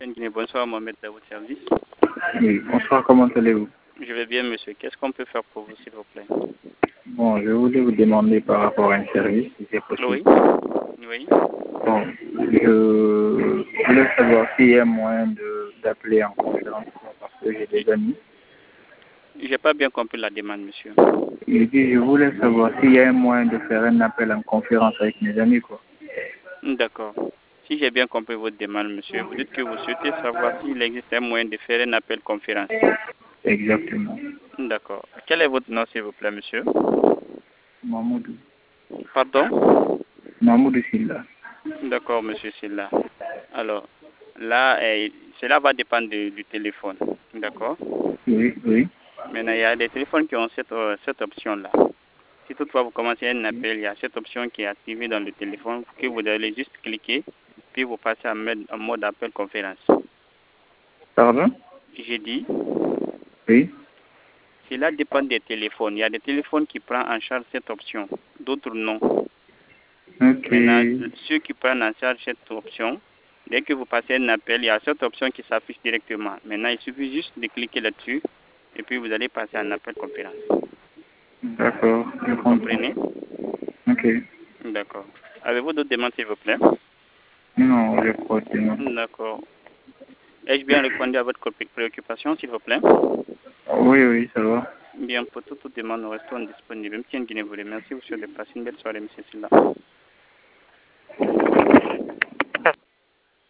Bonsoir, Mohamed, à votre service. Oui, bonsoir, comment allez-vous? Je vais bien, monsieur. Qu'est-ce qu'on peut faire pour vous, s'il vous plaît? Bon, je voulais vous demander par rapport à un service, si c'est possible. Oui. Oui. Bon, je voulais savoir s'il y a moyen d'appeler en conférence parce que j'ai des amis. J'ai pas bien compris la demande, monsieur. Je voulais savoir s'il y a un moyen de faire un appel en conférence avec mes amis, quoi. D'accord. Si j'ai bien compris votre demande, monsieur, vous dites que vous souhaitez savoir s'il existe un moyen de faire un appel conférence. Exactement. D'accord. Quel est votre nom, s'il vous plaît, monsieur? Mahmoudou. Pardon? Mahmoudou Silla. D'accord, monsieur Silla. Alors, là, cela va dépendre du téléphone. D'accord? Oui, oui. Maintenant, il y a des téléphones qui ont cette option-là. Si toutefois vous commencez un appel, il y a cette option qui est activée dans le téléphone que vous allez juste cliquer, puis vous passez en mode appel conférence. Pardon? J'ai dit, Oui. cela dépend des téléphones. Il y a des téléphones qui prennent en charge cette option, d'autres non. Ok. Maintenant, ceux qui prennent en charge cette option, dès que vous passez un appel, il y a cette option qui s'affiche directement. Maintenant, il suffit juste de cliquer là-dessus, et puis vous allez passer en appel conférence. D'accord, je Vous comprends. comprenez? Ok. D'accord. Avez-vous d'autres demandes, s'il vous plaît? Non, je crois que non. D'accord. Ai-je bien répondu à votre préoccupation, s'il vous plaît? Oui, oui, ça va. Bien, pour toute demande, nous restons disponibles. M. Nguyen vous remercie. Vous souhaite de passer une belle soirée, M. Silla.